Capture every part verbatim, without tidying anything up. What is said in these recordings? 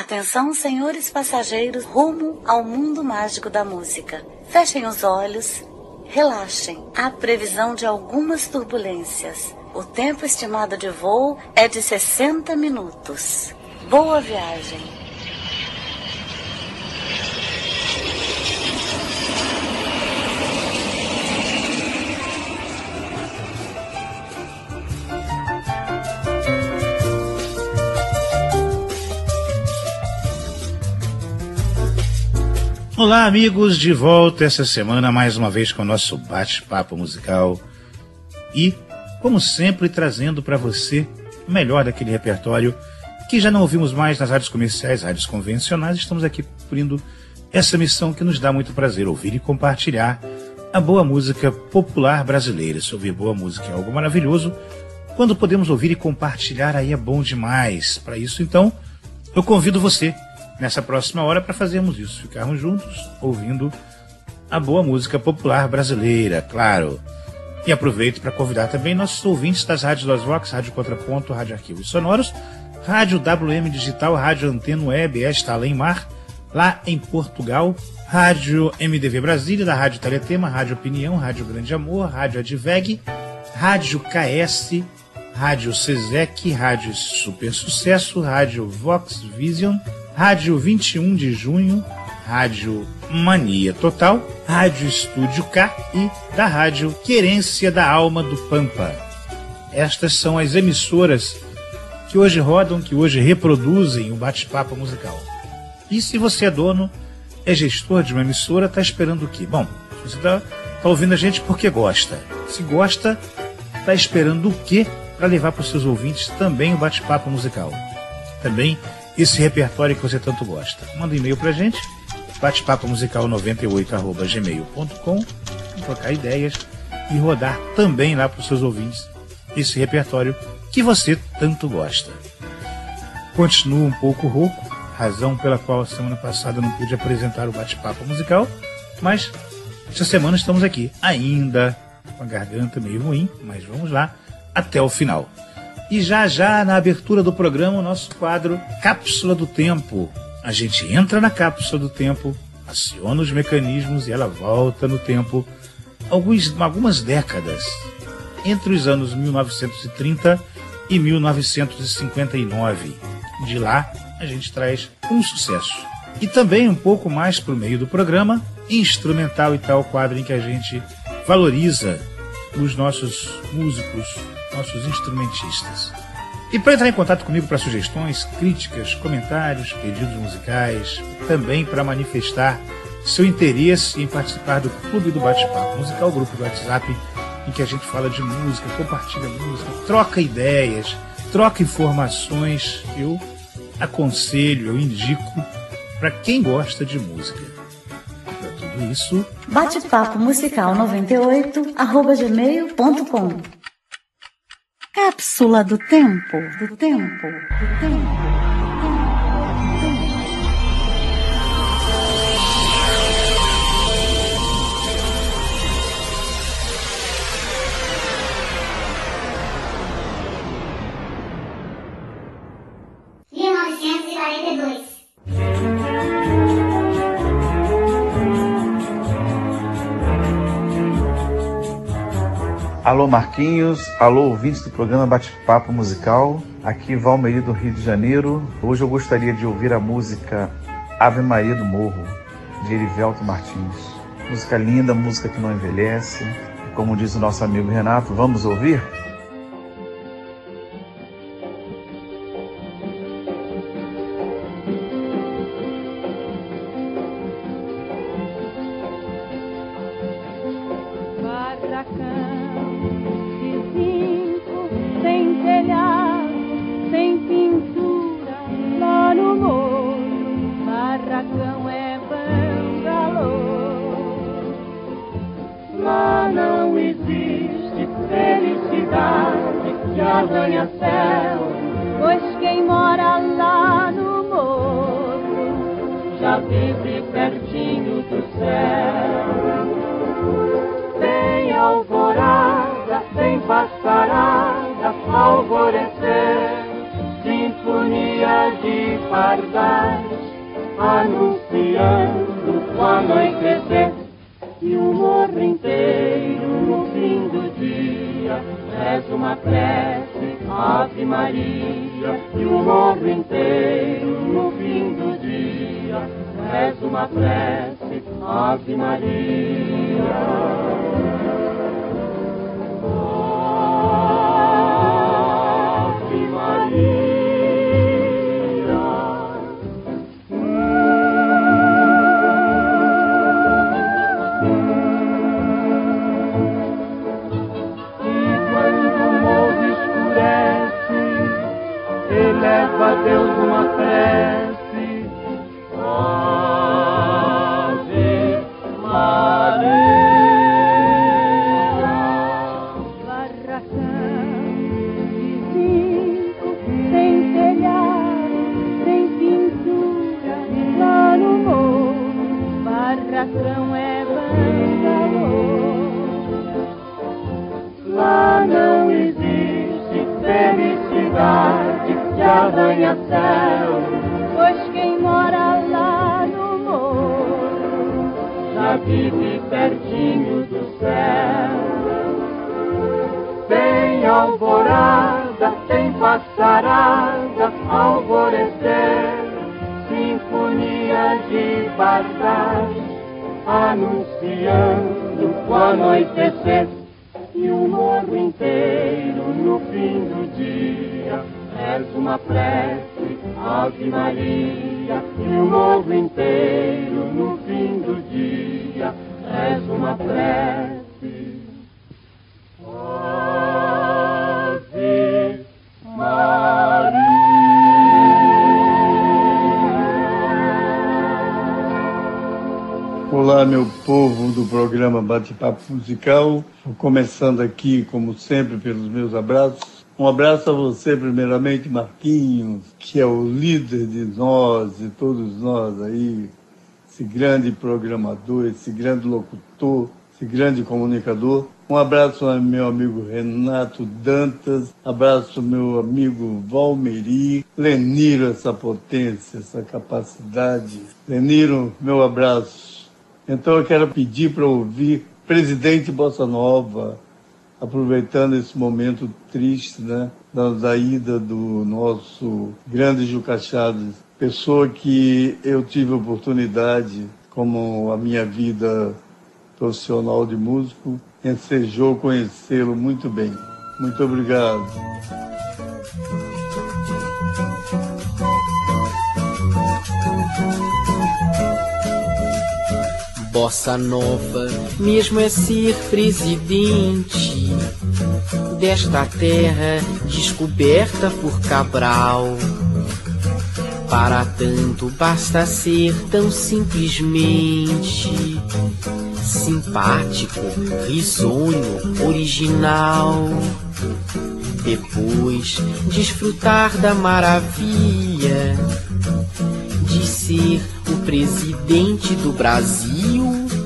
Atenção, senhores passageiros, rumo ao mundo mágico da música. Fechem os olhos, relaxem. Há previsão de algumas turbulências. O tempo estimado de voo é de sessenta minutos. Boa viagem. Olá, amigos, de volta essa semana mais uma vez com o nosso bate-papo musical e, como sempre, trazendo para você o melhor daquele repertório que já não ouvimos mais nas rádios comerciais, rádios convencionais. Estamos aqui cumprindo essa missão que nos dá muito prazer, ouvir e compartilhar a boa música popular brasileira. Se ouvir boa música é algo maravilhoso, quando podemos ouvir e compartilhar aí é bom demais. Para isso, então, eu convido você nessa próxima hora para fazermos isso, ficarmos juntos ouvindo a boa música popular brasileira, claro. E aproveito para convidar também nossos ouvintes das rádios Los Rocks, Rádio Contraponto, Rádio Arquivos Sonoros, Rádio W M Digital, Rádio Antena Web, Esta Além Mar, lá em Portugal, Rádio M D V Brasília, da Rádio Teletema, Rádio Opinião, Rádio Grande Amor, Rádio Adveg, Rádio K S, Rádio Sesec, Rádio Super Sucesso, Rádio Vox Vision, Rádio vinte e um de junho, Rádio Mania Total, Rádio Estúdio K e da Rádio Querência da Alma do Pampa. Estas são as emissoras que hoje rodam, que hoje reproduzem o bate-papo musical. E se você é dono, é gestor de uma emissora, está esperando o quê? Bom, você está tá ouvindo a gente porque gosta. Se gosta, está esperando o quê para levar para os seus ouvintes também o bate-papo musical? Também esse repertório que você tanto gosta. Manda um e-mail pra gente, batepapo musical noventa e oito arroba gmail ponto com, trocar ideias e rodar também lá para os seus ouvintes esse repertório que você tanto gosta. Continua um pouco rouco, razão pela qual a semana passada não pude apresentar o bate-papo musical, mas essa semana estamos aqui, ainda com a garganta meio ruim, mas vamos lá até o final. E já já, na abertura do programa, o nosso quadro Cápsula do Tempo. A gente entra na cápsula do tempo, aciona os mecanismos e ela volta no tempo alguns, algumas décadas, entre os anos mil novecentos e trinta e mil novecentos e cinquenta e nove. De lá, a gente traz um sucesso. E também um pouco mais para o meio do programa, instrumental e tal, quadro em que a gente valoriza os nossos músicos, nossos instrumentistas. E para entrar em contato comigo para sugestões, críticas, comentários, pedidos musicais, também para manifestar seu interesse em participar do Clube do Bate-Papo Musical, grupo do WhatsApp, em que a gente fala de música, compartilha música, troca ideias, troca informações, eu aconselho, eu indico para quem gosta de música. Para tudo isso, Bate-papo musical noventa e oito arroba gmail ponto com. Cápsula do tempo, do tempo, do tempo. mil novecentos e quarenta e dois. Alô Marquinhos, alô ouvintes do programa Bate-Papo Musical, aqui Valmeri do Rio de Janeiro. Hoje eu gostaria de ouvir a música Ave Maria do Morro, de Erivelto Martins. Música linda, música que não envelhece. Como diz o nosso amigo Renato, vamos ouvir? Alvorecer, sinfonia de pardais, anunciando o anoitecer. E o morro inteiro no fim do dia reza uma prece, Ave Maria. E o morro inteiro no fim do dia reza uma prece, Ave Maria. Ave Maria. Eleva a Deus uma prece, Ave Maria. Barracão de cinco, sem telhado, sem pintura, lá no morro, barracão é bangalô. Lá não existe felicidade que arranha-céu, pois quem mora lá no morro já vive pertinho do céu. Tem alvorada, tem passarada, alvorecer, sinfonia de pardais, anunciando o anoitecer. E o morro inteiro no fim do dia reza uma prece, Ave Maria. E o morro inteiro no fim do dia reza uma prece, Ave Maria. Olá, meu povo do programa Bate-Papo Musical. Vou começando aqui, como sempre, pelos meus abraços. Um abraço a você, primeiramente, Marquinhos, que é o líder de nós, de todos nós aí, esse grande programador, esse grande locutor, esse grande comunicador. Um abraço ao meu amigo Renato Dantas, abraço ao meu amigo Valmeri, Leniro, essa potência, essa capacidade. Leniro, meu abraço. Então eu quero pedir para ouvir Presidente Bossa Nova, aproveitando esse momento triste, né, da, da ida do nosso grande Juca Chaves, pessoa que eu tive oportunidade, como a minha vida profissional de músico, ensejou conhecê-lo muito bem. Muito obrigado. Bossa Nova, mesmo é ser presidente desta terra descoberta por Cabral. Para tanto basta ser tão simplesmente simpático, risonho, original. Depois desfrutar da maravilha de ser o presidente do Brasil,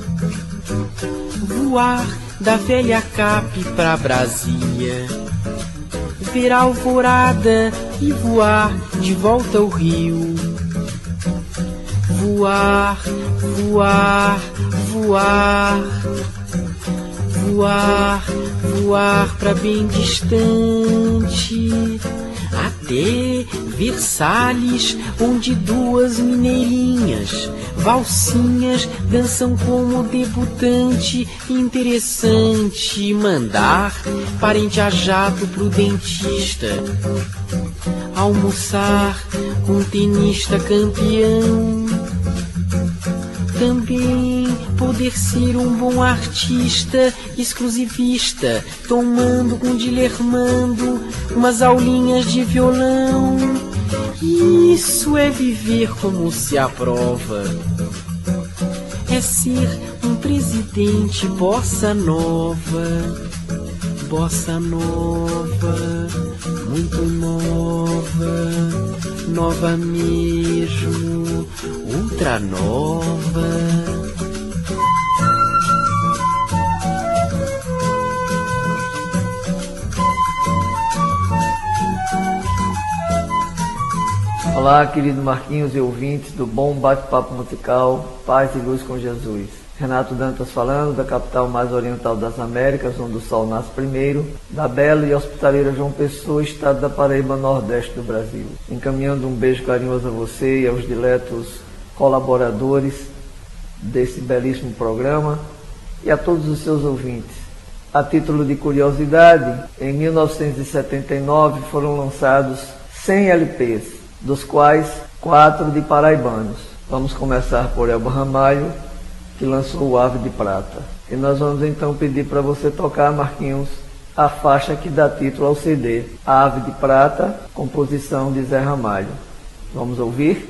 voar da velha Cap pra Brasília, ver a alvorada e voar de volta ao Rio, voar, voar, voar, voar, voar pra bem distante, até Versalhes, onde duas mineirinhas, valsinhas, dançam como debutante. Interessante mandar parente a jato pro dentista, almoçar com um tenista campeão. Também poder ser um bom artista exclusivista, tomando com Dilermando umas aulinhas de violão. Isso é viver como se aprova, é ser um presidente bossa nova, bossa nova, muito nova, nova mesmo, ultra nova. Olá, querido Marquinhos e ouvintes do Bom Bate-Papo Musical, Paz e Luz com Jesus. Renato Dantas falando, da capital mais oriental das Américas, onde o sol nasce primeiro, da bela e hospitaleira João Pessoa, estado da Paraíba, nordeste do Brasil. Encaminhando um beijo carinhoso a você e aos diletos colaboradores desse belíssimo programa e a todos os seus ouvintes. A título de curiosidade, em mil novecentos e setenta e nove foram lançados cem L Ps, dos quais quatro de paraibanos. Vamos começar por Elba Ramalho, que lançou o Ave de Prata. E nós vamos então pedir para você tocar, Marquinhos, a faixa que dá título ao C D, Ave de Prata, composição de Zé Ramalho. Vamos ouvir?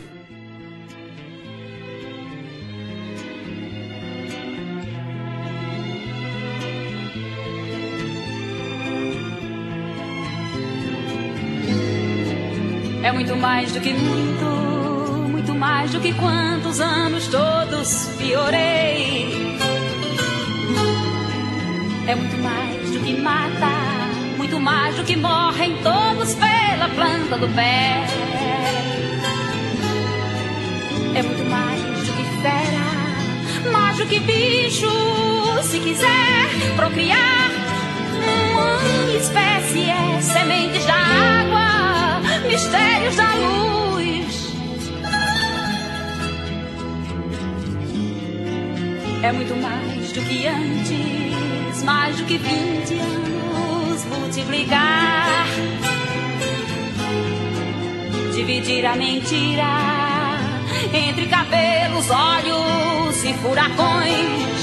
É muito mais do que muito, muito mais do que quantos anos todos piorei. É muito mais do que mata, muito mais do que morrem todos pela planta do pé. É muito mais do que fera, mais do que bicho, se quiser procriar. Uma espécie é sementes da água, mistérios da luz. É muito mais do que antes, mais do que vinte anos multiplicar, dividir a mentira entre cabelos, olhos e furacões,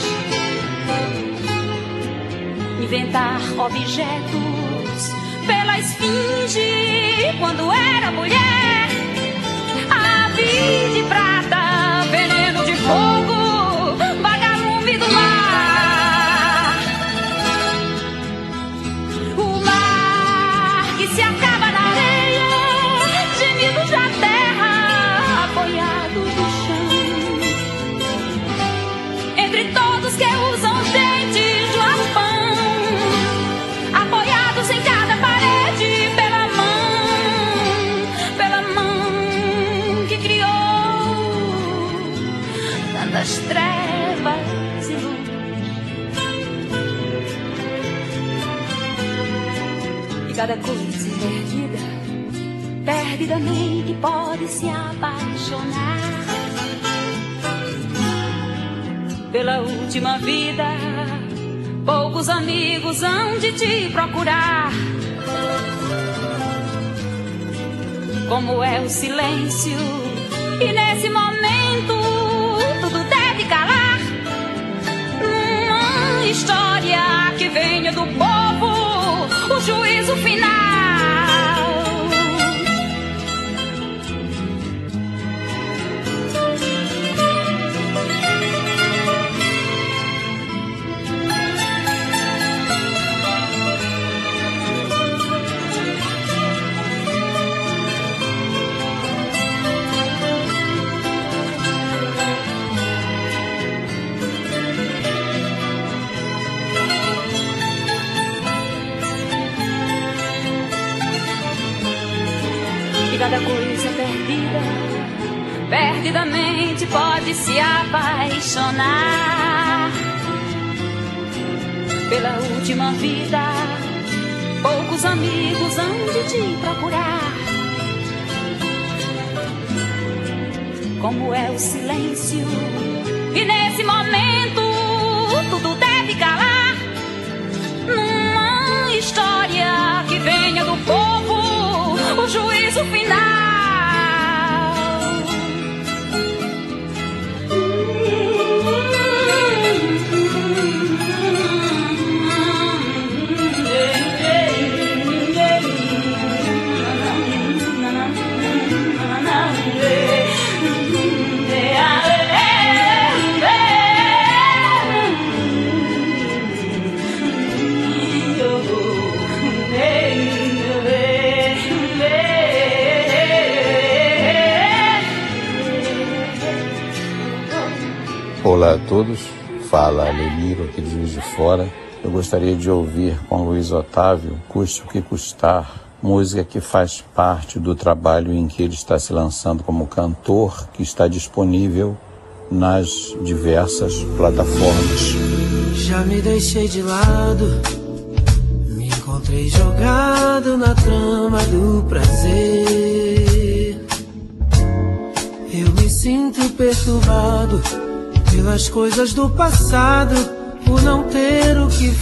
inventar objetos pela esfinge quando era mulher. Ave de prata, veneno de fogo, vagalume do mar. O mar que se acaba na areia, gemidos da terra, apoiados no chão. Entre todos que usam dentes do arpão, apoiados em cada parede pela mão, pela mão que criou tantas trevas e luz. E cada coisa perdida, perdidamente pode se apaixonar pela última vida. Poucos amigos hão de te procurar. Como é o silêncio, e nesse momento tudo deve calar. Uma história que venha do povo, o juízo final. Cada coisa perdida, perdidamente pode se apaixonar pela última vida. Poucos amigos hão de te procurar. Como é o silêncio, e nesse momento tudo deve calar. Numa história que venha do povo, o juízo final. Olá a todos, fala Alemiro aqui de Juiz de Fora. Eu gostaria de ouvir com Luiz Otávio, Custe o que custar, música que faz parte do trabalho em que ele está se lançando como cantor, que está disponível nas diversas plataformas. Já me deixei de lado, me encontrei jogado na trama do prazer. Eu me sinto perturbado pelas coisas do passado, por não ter o que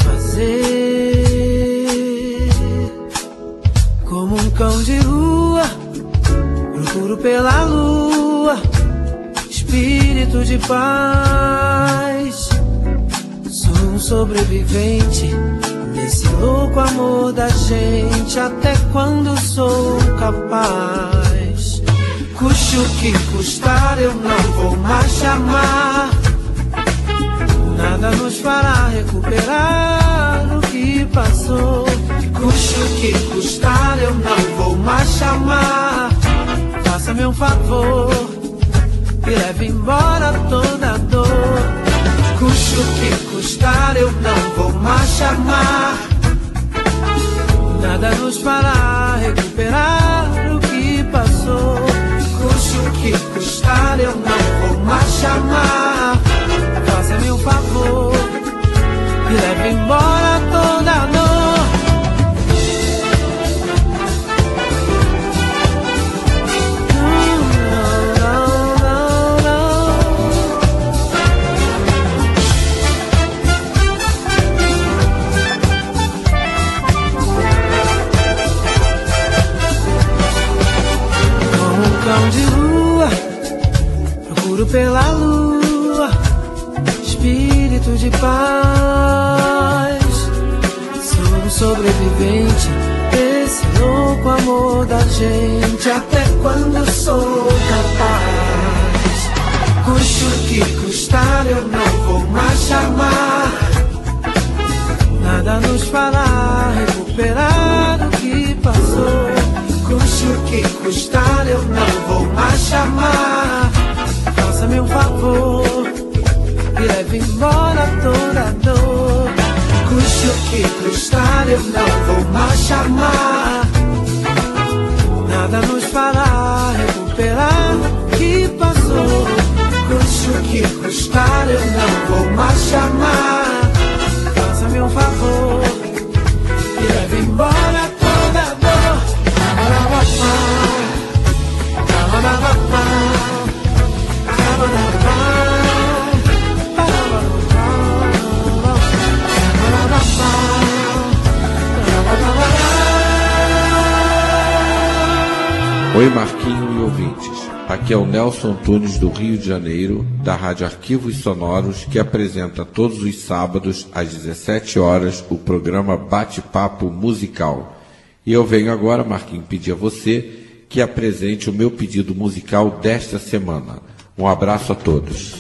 fazer. Como um cão de rua, procuro pela lua espírito de paz. Sou um sobrevivente desse louco amor da gente, até quando sou capaz. Custe o que custar, eu não vou mais chamar. Nada nos fará recuperar o que passou. Custe o que custar, eu não vou mais chamar. Faça-me um favor e leve embora toda a dor. Custe o que custar, eu não vou mais chamar. Nada nos fará recuperar o que passou. Custe o que custar, eu não vou mais chamar. Faça-me um favor e leve embora toda a dor. De lua, procuro pela lua espírito de paz. Sou um sobrevivente desse louco amor da gente, até quando sou capaz. Custe o que custar, eu não vou mais chamar. Nada nos fará recuperar o que passou. Custe o que custar, eu não vou mais chamar. Faça-me um favor e leve embora toda a dor. Custe o que custar, eu não vou mais chamar. Nada nos fará recuperar o que passou. Custe o que custar, eu não vou mais chamar. Faça-me um favor e leve embora toda a dor. Oi, Marquinho e ouvintes. Aqui é o Nelson Tunes do Rio de Janeiro, da Rádio Arquivos Sonoros, que apresenta todos os sábados às dezessete horas o programa Bate-Papo Musical. E eu venho agora, Marquinhos, pedir a você que apresente o meu pedido musical desta semana. Um abraço a todos.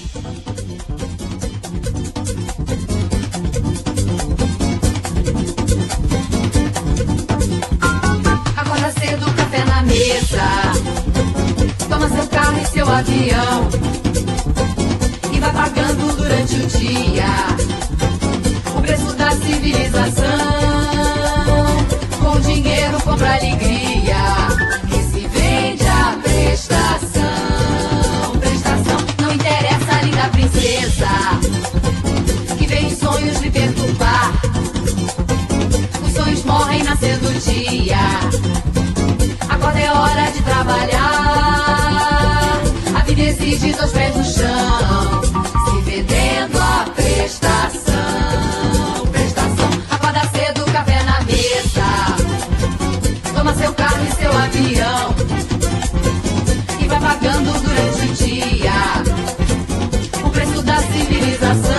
Acorda cedo, café na mesa, toma seu carro e seu avião e vai pagando durante o dia o preço da civilização. Com dinheiro compra alegria, que se vende a prestação. Prestação, não interessa a linda princesa que vem em sonhos lhe perturbar. Os sonhos morrem nascendo o dia. Agora é hora de trabalhar. A vida exige dois pés no chão, se vendendo a prestação. Prestação, acorda cedo, café na mesa, toma seu carro e seu avião e vai pagando durante o dia o preço da civilização.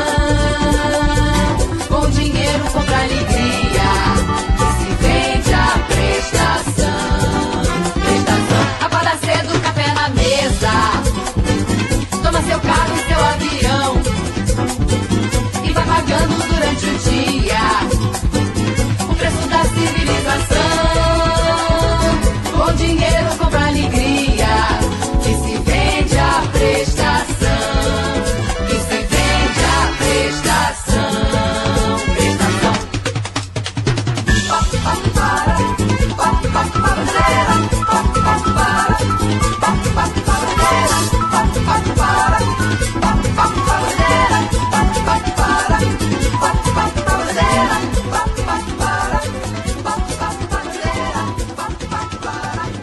Com dinheiro compra alegria, que se vende a prestação. Prestação, acorda cedo, café na mesa, toma seu carro e seu avião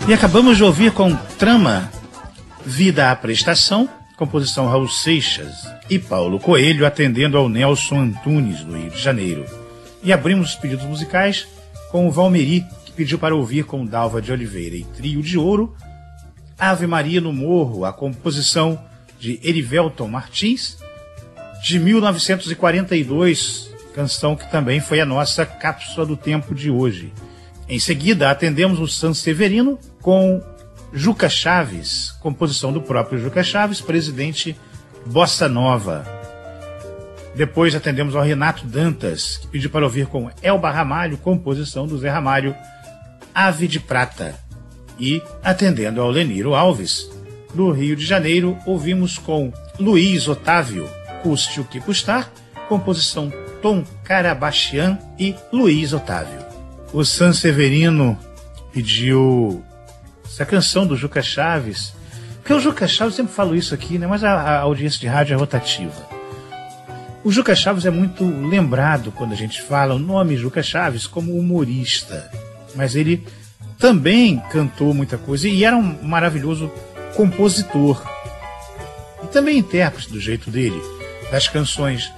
E acabamos de ouvir com Trama, Vida à Prestação, composição Raul Seixas e Paulo Coelho, atendendo ao Nelson Antunes, do Rio de Janeiro. E abrimos os pedidos musicais com o Valmeri, que pediu para ouvir com Dalva de Oliveira e Trio de Ouro, Ave Maria no Morro, a composição de Erivelton Martins, de mil novecentos e quarenta e dois, canção que também foi a nossa cápsula do tempo de hoje. Em seguida, atendemos o Sanseverino com Juca Chaves, composição do próprio Juca Chaves, presidente Bossa Nova. Depois atendemos ao Renato Dantas, que pediu para ouvir com Elba Ramalho, composição do Zé Ramalho, Ave de Prata. E, atendendo ao Leniro Alves, do Rio de Janeiro, ouvimos com Luiz Otávio, Custe o que Custar, composição Tom Carabachian e Luiz Otávio. O Sanseverino pediu essa canção do Juca Chaves, porque o Juca Chaves, eu sempre falo isso aqui, né? Mas a, a audiência de rádio é rotativa. O Juca Chaves é muito lembrado quando a gente fala o nome Juca Chaves como humorista, mas ele também cantou muita coisa e era um maravilhoso compositor e também intérprete do jeito dele, das canções.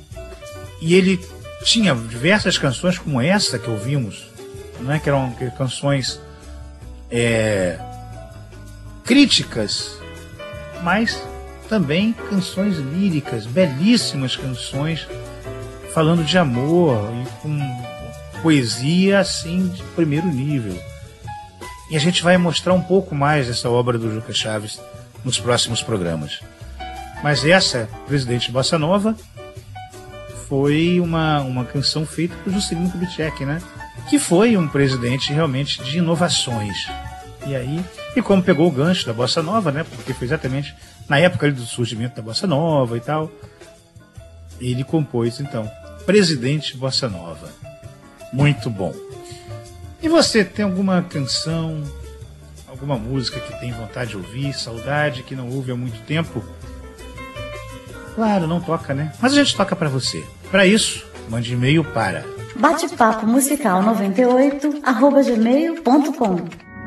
E ele tinha diversas canções como essa que ouvimos, não é? Que eram canções é, críticas, mas também canções líricas, belíssimas canções falando de amor e com poesia assim de primeiro nível. E a gente vai mostrar um pouco mais dessa obra do Juca Chaves nos próximos programas. Mas essa, Presidente Bossa Nova, foi uma, uma canção feita por Juscelino Kubitschek, né? Que foi um presidente realmente de inovações. E aí, e como pegou o gancho da Bossa Nova, né? Porque foi exatamente na época ali do surgimento da Bossa Nova e tal, ele compôs, então, Presidente Bossa Nova. Muito bom. E você tem alguma canção, alguma música que tem vontade de ouvir, saudade, que não ouve há muito tempo? Claro, não toca, né? Mas a gente toca para você. Para isso, mande e-mail para bate-papo musical noventa e oito arroba gmail ponto com.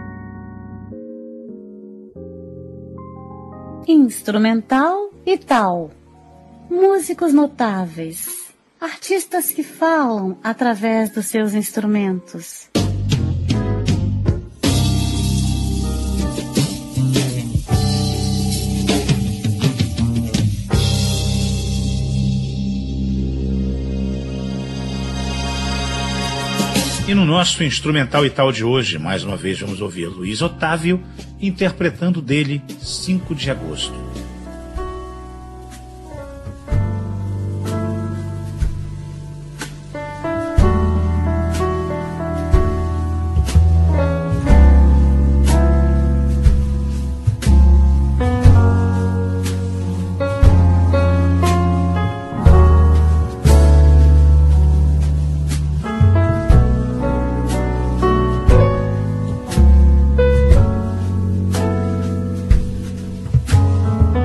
Instrumental e tal. Músicos notáveis. Artistas que falam através dos seus instrumentos. E no nosso instrumental e tal de hoje, mais uma vez vamos ouvir Luiz Otávio interpretando dele cinco de agosto. Thank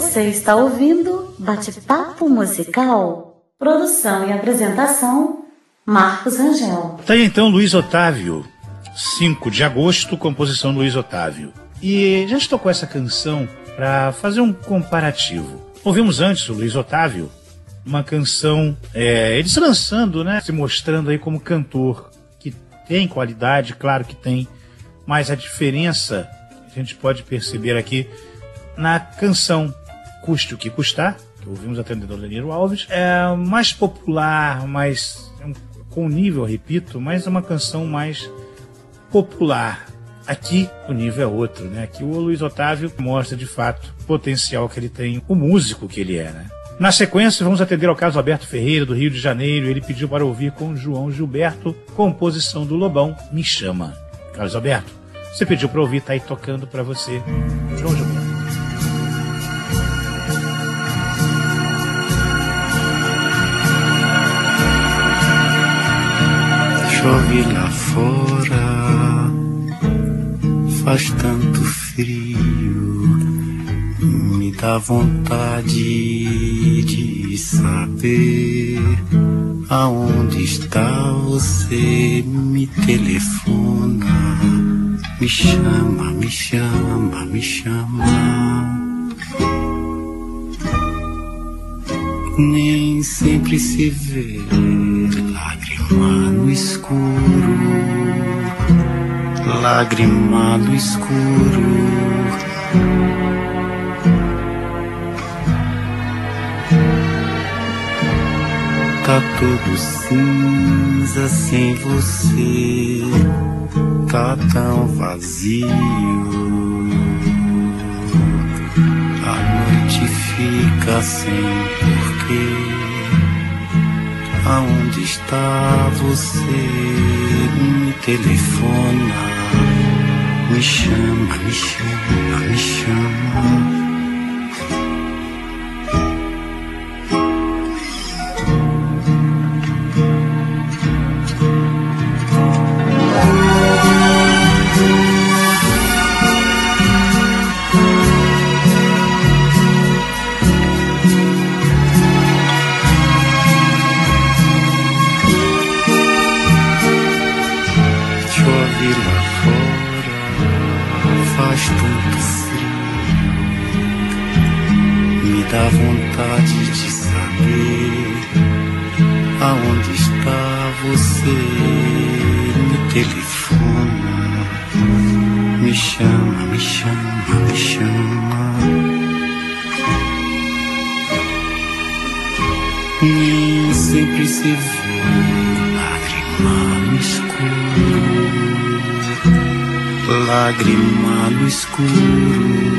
Você está ouvindo Bate-Papo Musical. Produção e apresentação, Marcos Rangel. Tá aí então Luiz Otávio, cinco de agosto, composição Luiz Otávio. E já tocou essa canção para fazer um comparativo. Ouvimos antes o Luiz Otávio, uma canção, é, ele se lançando, né, se mostrando aí como cantor, que tem qualidade, claro que tem, mas a diferença a gente pode perceber aqui na canção Custe o que Custar, que ouvimos até do Danilo Alves, é mais popular, mais com nível, repito, mas é uma canção mais popular. Aqui o nível é outro, né? Aqui o Luiz Otávio mostra de fato o potencial que ele tem, o músico que ele é, né? Na sequência, vamos atender ao Carlos Alberto Ferreira, do Rio de Janeiro. Ele pediu para ouvir com João Gilberto, composição do Lobão, Me Chama. Carlos Alberto, você pediu para ouvir, tá aí tocando para você. João Gilberto. Chove lá fora, faz tanto frio, me dá vontade de saber aonde está você. Me telefona, me chama, me chama, me chama. Nem sempre se vê lágrima no escuro, lágrima no escuro. Tá tudo cinza sem você, tá tão vazio. A noite fica sem porquê. Aonde está você? Me telefona, me chama, me chama, me chama. Dá vontade de saber aonde está você. Me telefona, me chama, me chama, me chama. Nem sempre se vê lágrima no escuro, lágrima no escuro.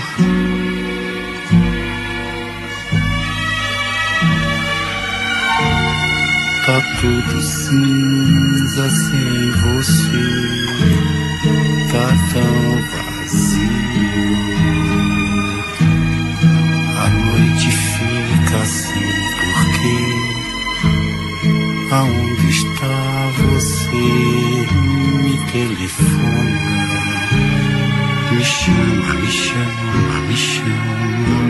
Tá tudo cinza sem você, tá tão vazio. A noite fica sem porquê. Aonde está você? Me telefona, me chama, me chama, me chama.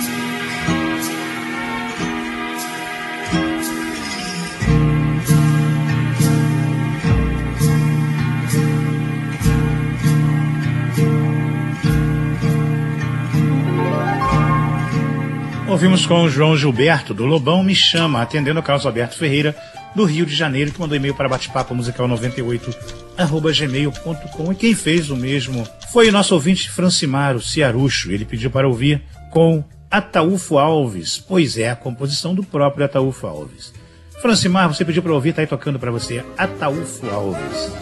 Ouvimos com o João Gilberto, do Lobão, Me Chama, atendendo ao Carlos Alberto Ferreira, do Rio de Janeiro, que mandou e-mail para batepapo musical noventa e oito arroba gmail ponto com. E quem fez o mesmo foi o nosso ouvinte Francimaro Ciarucho. Ele pediu para ouvir com Ataúfo Alves, pois é a composição do próprio Ataúfo Alves. Francimar, você pediu para ouvir, tá aí tocando para você, Ataúfo Alves.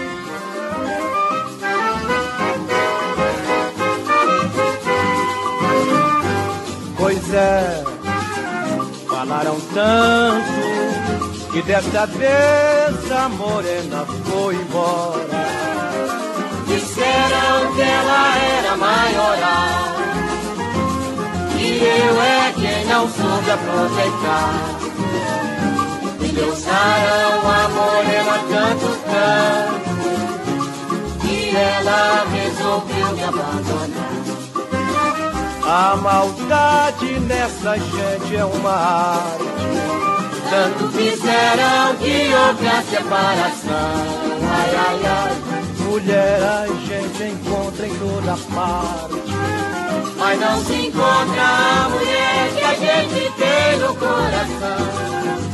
Pois é, falaram tanto que dessa vez a morena foi embora. Disseram que ela era maioral e eu é quem não soube aproveitar. Me deixaram a morena tanto canto e ela resolveu me abandonar. A maldade nessa gente é uma arte. Tanto fizeram que houve a separação. Ai, ai, ai. Mulher a gente encontra em toda parte, mas não se encontra a mulher que a gente tem no coração.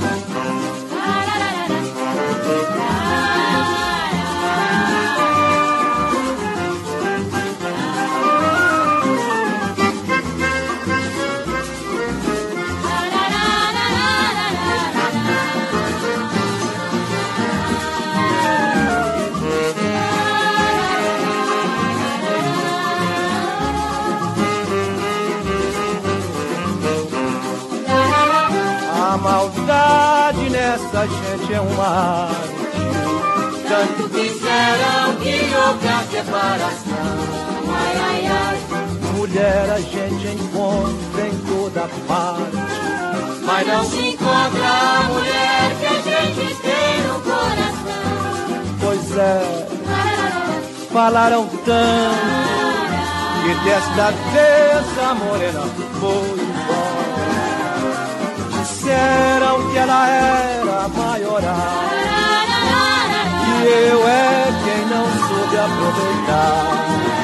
A maldade nessa gente é uma arte. Tanto fizeram que houve a separação. Ai, ai, ai. Mulher a gente encontra em toda parte, mas não se encontra a mulher que a gente tem no coração. Pois é, falaram tanto que desta vez a morena foi embora. Disseram que ela era maioral, e eu é quem não soube aproveitar.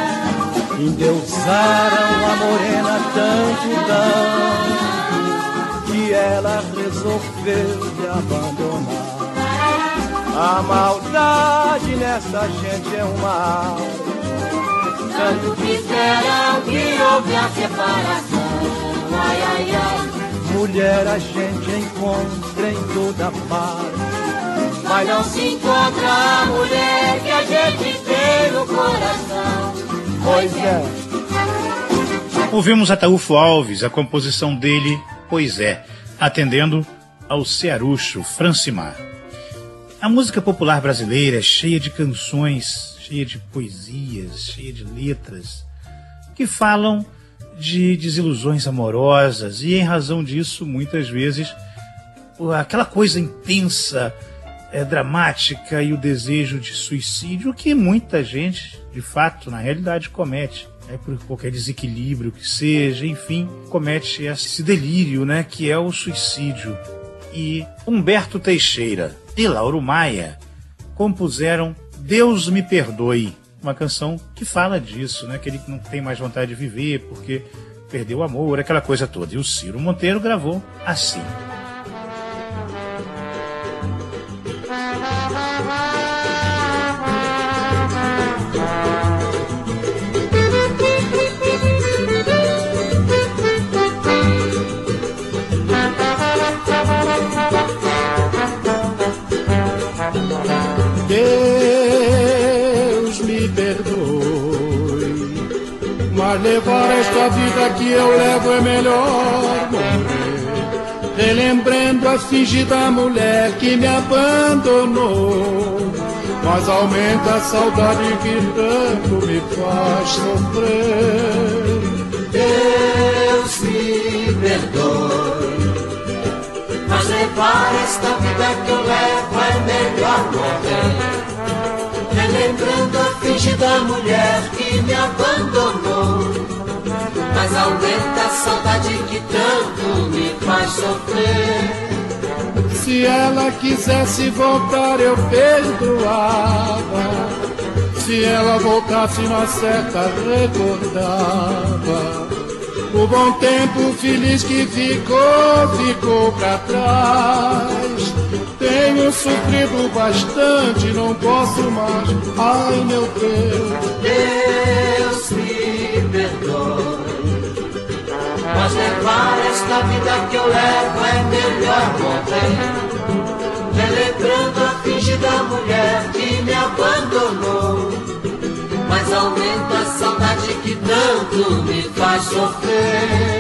Endeusaram a morena tanto, tanto, que ela resolveu me abandonar. A maldade nessa gente é uma arte. Tanto fizeram que houve a separação. Ai, ai, ai. Mulher a gente encontra em toda parte, mas não se encontra a mulher que a gente tem no coração. Pois é. Ouvimos Ataúfo Alves, a composição dele, Pois é, atendendo ao cearucho Francimar. A música popular brasileira é cheia de canções, cheia de poesias, cheia de letras que falam de desilusões amorosas, e em razão disso, muitas vezes, aquela coisa intensa, é, dramática, e o desejo de suicídio que muita gente, de fato, na realidade, comete. É por qualquer desequilíbrio que seja, enfim, comete esse delírio, né, que é o suicídio. E Humberto Teixeira e Lauro Maia compuseram Deus Me Perdoe, uma canção que fala disso, né? Que ele não tem mais vontade de viver porque perdeu o amor, aquela coisa toda. E o Ciro Monteiro gravou assim. Mas levar esta vida que eu levo é melhor morrer, relembrando a fingida mulher que me abandonou. Mas aumenta a saudade que tanto me faz sofrer. Deus me perdoe, mas levar esta vida que eu levo é melhor morrer, relembrando a fingida mulher que me abandonou. Mas aumenta a saudade que tanto me faz sofrer. Se ela quisesse voltar eu perdoava, se ela voltasse na certa recordava. O bom tempo feliz que ficou, ficou pra trás. Tenho sofrido bastante, não posso mais. Ai, meu Deus. Deus me perdoe, mas levar esta vida que eu levo é melhor morrer, relembrando a fingida mulher que me abandonou. Mas aumenta a saudade que tanto me faz sofrer.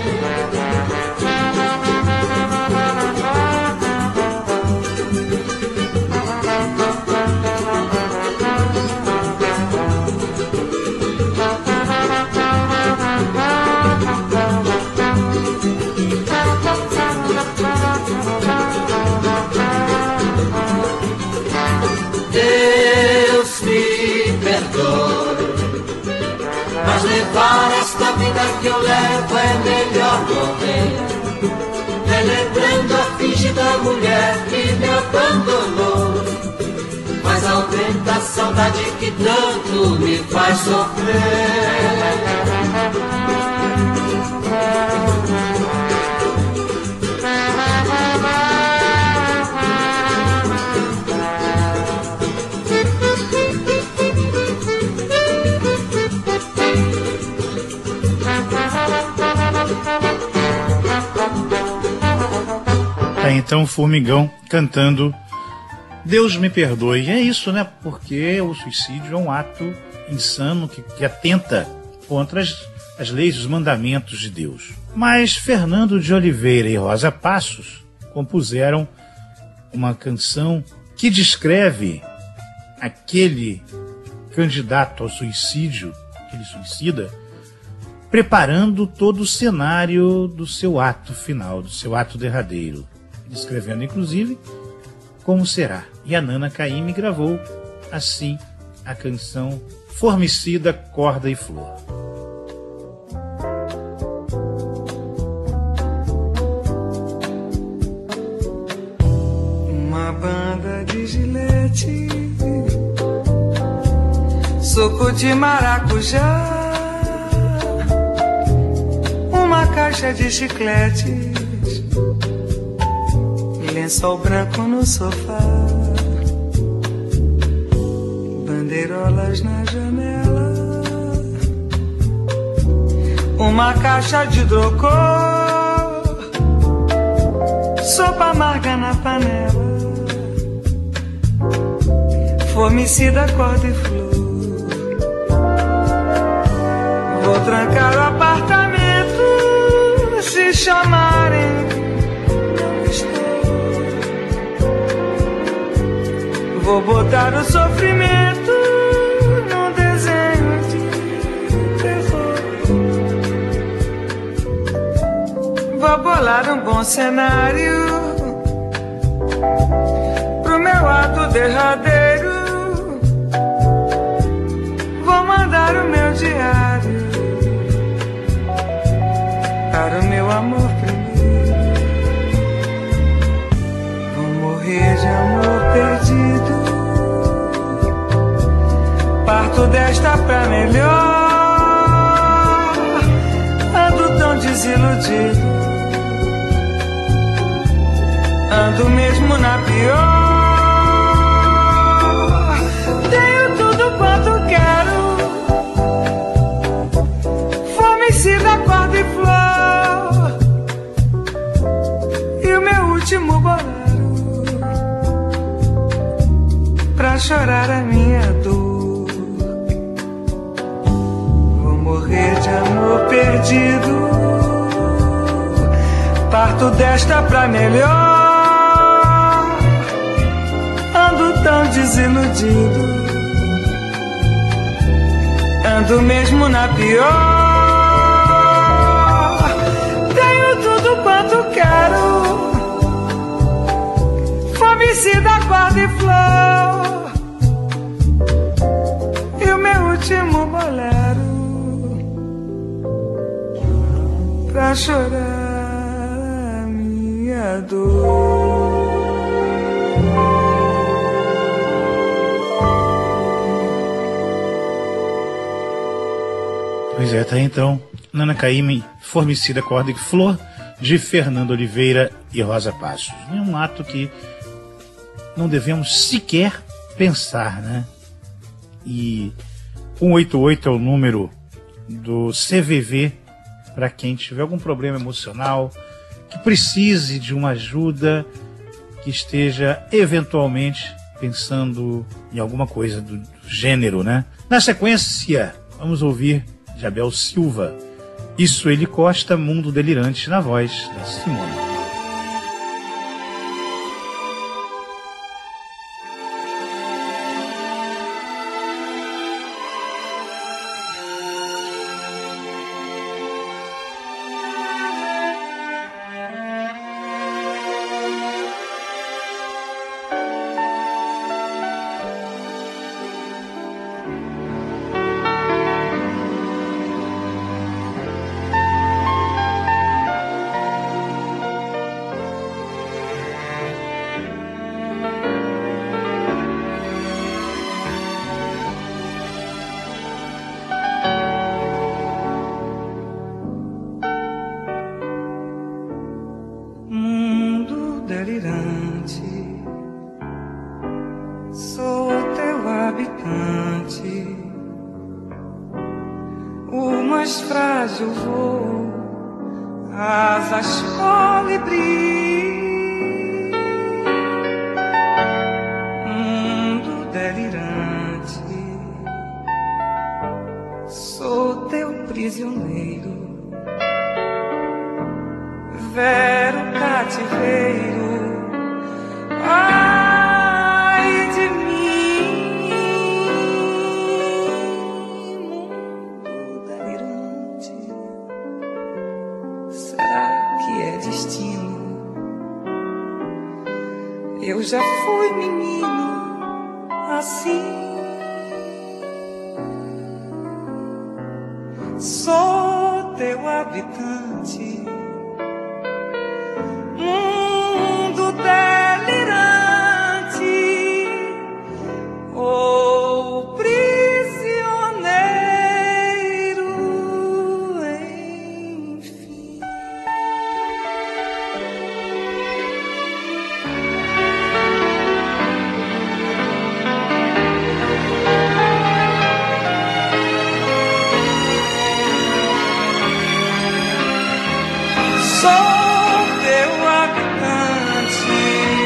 Deus me perdoe, mas levar esta vida vida que eu levo é melhor morrer, relembrando a fingida mulher que me abandonou. Mas aumenta a saudade que tanto me faz sofrer. Tá, então o Formigão cantando Deus me perdoe. É isso, né? Porque o suicídio é um ato insano que, que atenta contra as, as leis, os mandamentos de Deus. Mas Fernando de Oliveira e Rosa Passos compuseram uma canção que descreve aquele candidato ao suicídio, aquele suicida, preparando todo o cenário do seu ato final, do seu ato derradeiro, descrevendo inclusive como será. E a Nana Caymmi gravou assim a canção Formicida, Corda e Flor. Uma banda de gilete, suco de maracujá, uma caixa de chicletes, lençol branco no sofá, bandeirolas na janela, uma caixa de hidrocor, sopa amarga na panela, formicida, corda e flor. Vou trancar o apartamento se chamarem, não estou. Vou botar o sofrimento num desenho de terror. Vou bolar um bom cenário pro meu ato derradeiro. Vou mandar o meu diário para o meu amor primeiro. Vou morrer de amor perdido, parto desta pra melhor. Ando tão desiludido, ando mesmo na pior. Tenho tudo quanto quero, formicida, corda e flor, e o meu último bolero pra chorar a minha dor. Vou morrer de amor perdido, parto desta pra melhor. Ando tão desiludido, ando mesmo na pior. Tenho tudo quanto quero, formicida, corda e flor, e o meu último bolero pra chorar a minha dor. Pois é, tá aí então Nana Caymmi, Formicida, Corda e Flor, de Fernando Oliveira e Rosa Passos. É um ato que não devemos sequer pensar, né? E cento e oitenta e oito é o número do C V V para quem tiver algum problema emocional, que precise de uma ajuda, que esteja eventualmente pensando em alguma coisa do gênero, né? Na sequência, vamos ouvir de Abel Silva, Isso Ele Costa, Mundo Delirante, na voz da Simone. delirante, sou teu habitante, o mais frágil voo, asas colibri. Mundo delirante, sou teu prisioneiro, vero cativeiro, ai de mim, mundo delirante, será que é destino? Eu já fui menino assim, sou teu habitante, mundo delirante, ou prisioneiro, enfim. Sou teu habitante,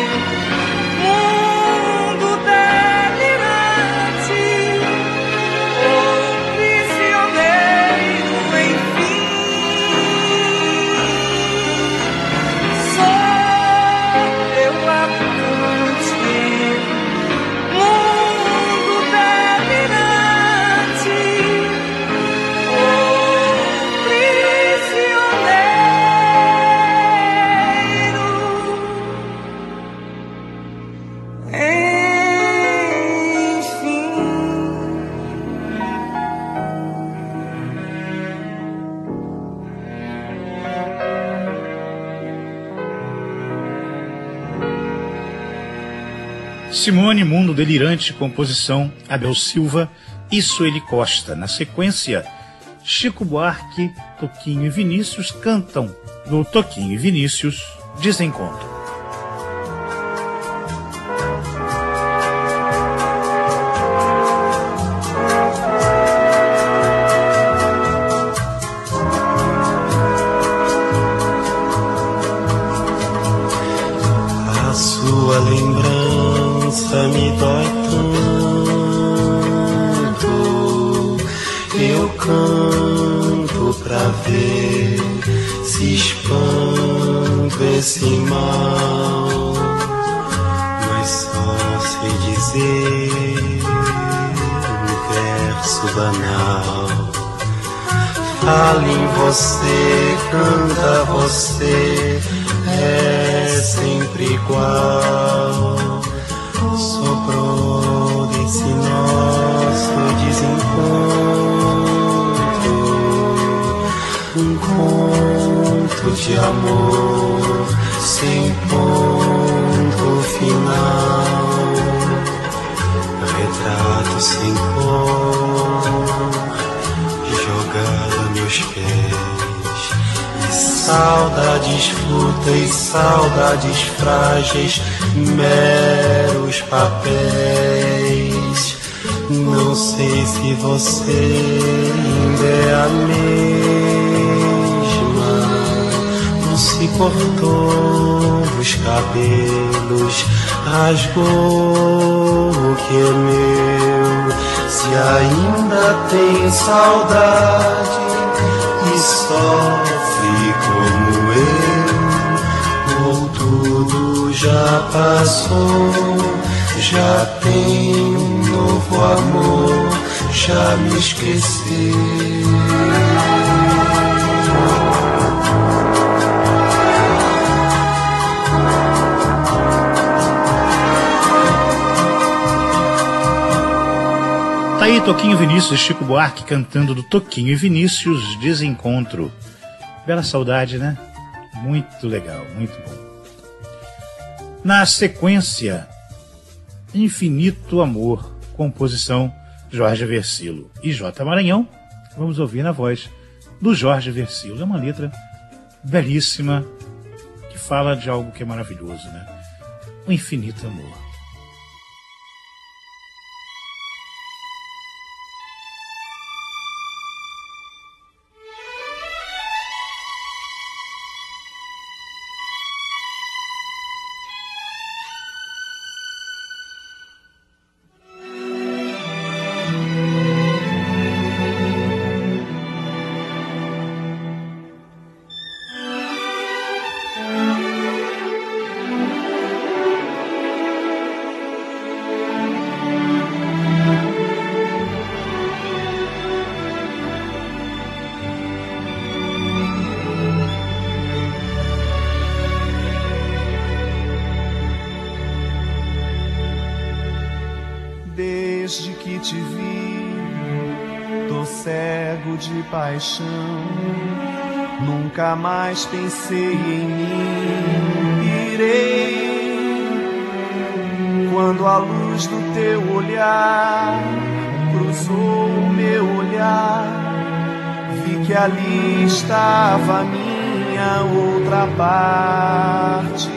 mundo delirante, ou prisioneiro, enfim. Sou teu habitante, mundo delirante, ou prisioneiro. Simone, Mundo Delirante, composição Abel Silva e Sueli Costa. Na sequência, Chico Buarque, Toquinho e Vinícius cantam no Toquinho e Vinícius Desencontro. A sua lembrança me dói tanto, eu canto pra ver se espanto esse mal, mas só sei dizer um verso banal. Fala em você, canta você, é sempre igual. Soprou desse nosso desencontro um conto de amor sem ponto final, retrato sem cor jogado a meus pés, e saudades fúteis, saudades frágeis, meros papéis. Não sei se você ainda é a mesma, não se cortou os cabelos, rasgou o que é meu. Se ainda tem saudade e sofre como eu, ou tudo já passou, já tem um novo amor, já me esqueci. Tá aí Toquinho Vinícius e Chico Buarque cantando do Toquinho e Vinícius Desencontro. Bela saudade, né? Muito legal, muito bom. Na sequência, Infinito Amor, composição Jorge Versilo e J. Maranhão. Vamos ouvir na voz do Jorge Versilo. É uma letra belíssima que fala de algo que é maravilhoso, né? O infinito amor. Desde que te vi, tô cego de paixão. Nunca mais pensei em mim. Irei quando a luz do teu olhar cruzou o meu olhar. Vi que ali estava a minha outra parte.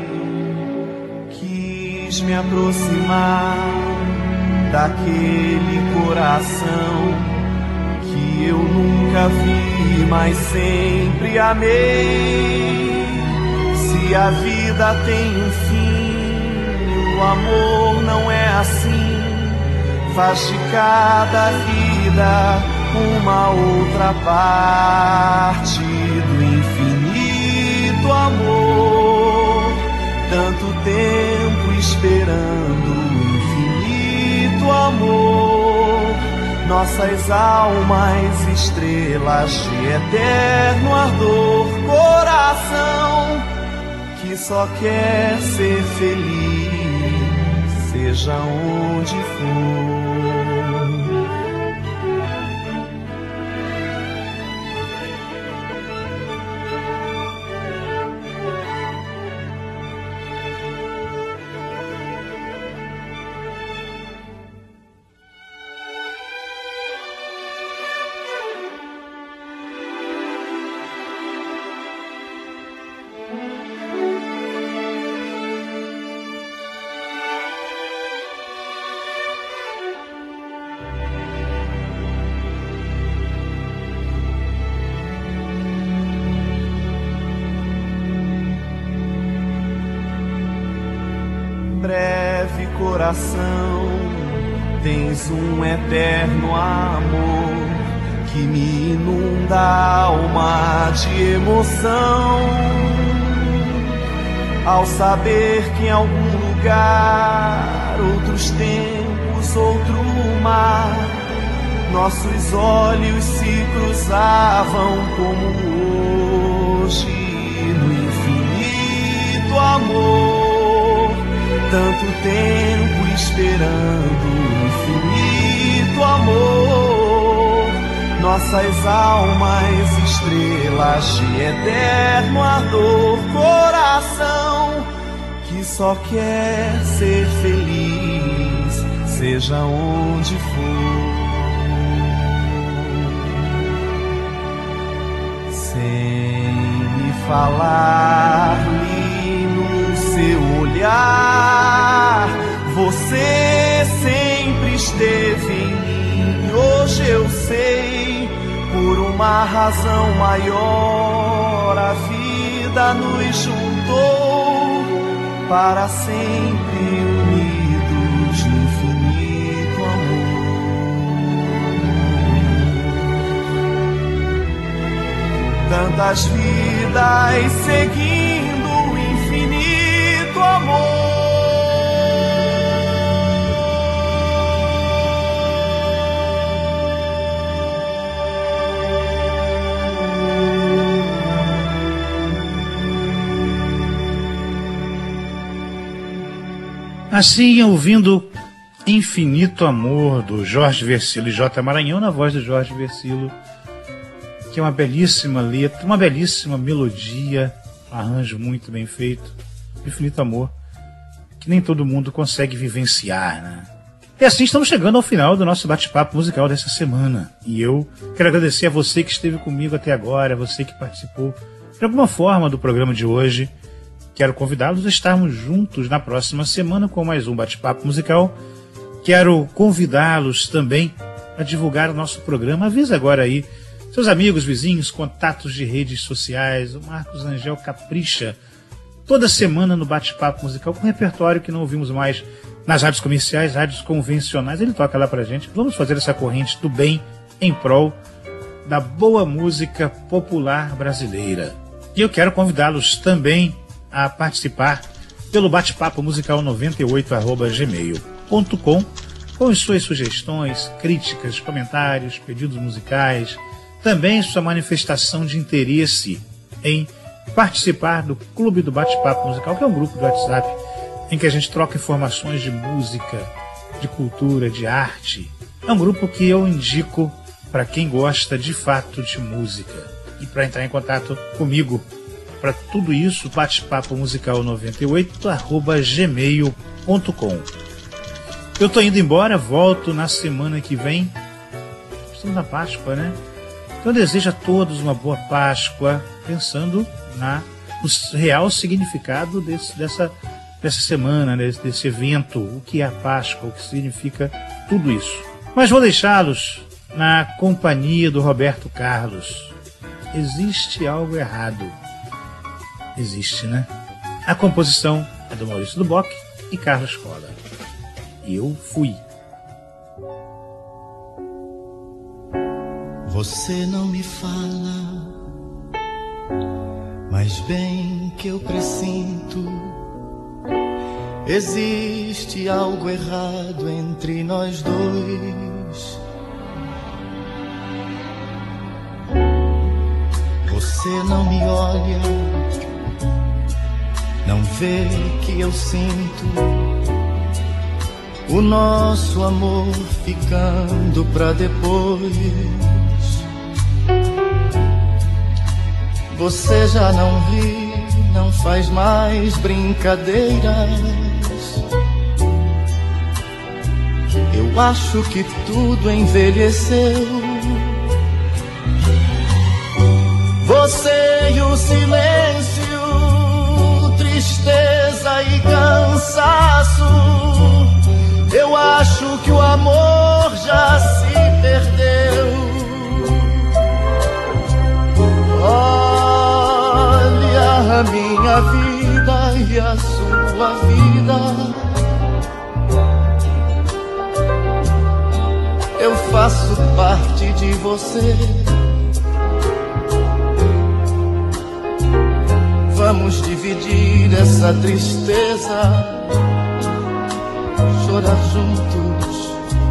Quis me aproximar daquele coração que eu nunca vi, mas sempre amei. Se a vida tem um fim, o amor não é assim. Faz de cada vida uma outra parte do infinito amor. Tanto tempo esperando amor, nossas almas estrelas de eterno ardor, coração que só quer ser feliz, seja onde for. Breve coração, tens um eterno amor que me inunda a alma de emoção. Ao saber que em algum lugar, outros tempos, outro mar, nossos olhos se cruzavam como hoje no infinito amor. Tanto tempo esperando o infinito amor, nossas almas estrelas de eterno ardor, coração que só quer ser feliz, seja onde for. Sem me falar, li no seu olhar, você sempre esteve em mim. Hoje eu sei, por uma razão maior, a vida nos juntou para sempre unidos no infinito amor. Tantas vidas seguindo o infinito amor. Assim, ouvindo Infinito Amor, do Jorge Versilo e J. Maranhão, na voz do Jorge Versilo, que é uma belíssima letra, uma belíssima melodia, arranjo muito bem feito, Infinito Amor, que nem todo mundo consegue vivenciar, né? E assim estamos chegando ao final do nosso bate-papo musical dessa semana. E eu quero agradecer a você que esteve comigo até agora, a você que participou de alguma forma do programa de hoje. quero convidá-los a estarmos juntos na próxima semana com mais um bate-papo musical. Quero convidá-los também a divulgar o nosso programa. Avisa agora aí seus amigos, vizinhos, contatos de redes sociais. O Marcos Angel capricha toda semana no bate-papo musical com repertório que não ouvimos mais nas rádios comerciais, rádios convencionais. Ele toca lá pra gente. Vamos fazer essa corrente do bem em prol da boa música popular brasileira. E eu quero convidá-los também a participar pelo bate-papo musical noventa e oito arroba gmail ponto com com as suas sugestões, críticas, comentários, pedidos musicais, também sua manifestação de interesse em participar do Clube do Bate-Papo Musical, que é um grupo do WhatsApp em que a gente troca informações de música, de cultura, de arte. É um grupo que eu indico para quem gosta de fato de música. E para entrar em contato comigo, para tudo isso, bate-papo musical noventa e oito arroba gmail ponto com. Eu tô indo embora, volto na semana que vem. Estamos na Páscoa, né? Então eu desejo a todos uma boa Páscoa, pensando na, no real significado desse, dessa, dessa semana, desse, desse evento, o que é a Páscoa, o que significa tudo isso. Mas vou deixá-los na companhia do Roberto Carlos. Existe algo errado. Existe, né? A composição é do Maurício Duboc e Carlos Cola. Eu fui. Você não me fala, mas bem que eu presinto, existe algo errado entre nós dois. Você não me olha, não vê que eu sinto o nosso amor ficando pra depois. Você já não ri, não faz mais brincadeiras. Eu acho que tudo envelheceu. Você e o silêncio, tristeza e cansaço. Eu acho que o amor já se perdeu. Olha a minha vida e a sua vida. Eu faço parte de você. Vamos dividir essa tristeza, chorar juntos,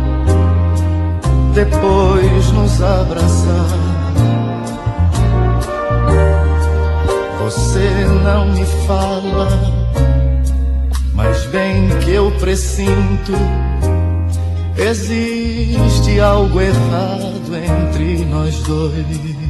depois nos abraçar. Você não me fala, mas bem que eu presinto, existe algo errado entre nós dois.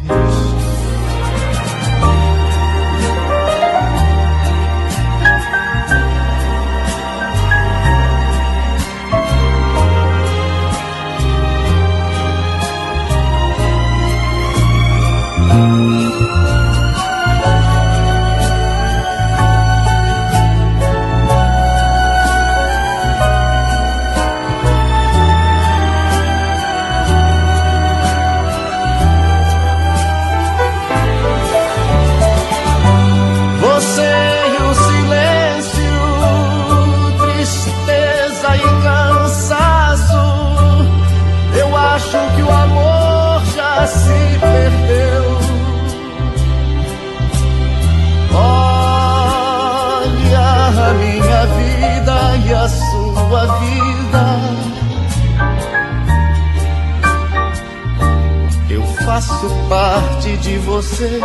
Faço parte de você.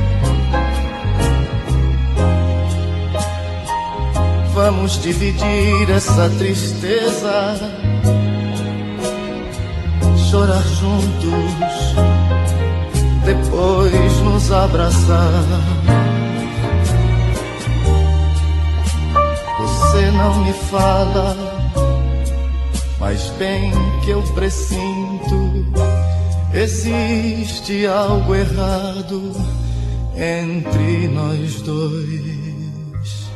Vamos dividir essa tristeza, chorar juntos, depois nos abraçar. Você não me fala, mas bem que eu presinto, existe algo errado entre nós dois.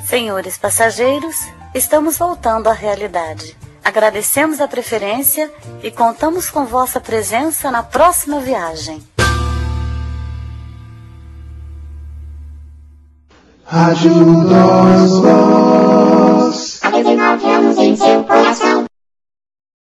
Senhores passageiros, estamos voltando à realidade. Agradecemos a preferência e contamos com vossa presença na próxima viagem. Rádio Nós Voz. Há dezenove anos em seu coração.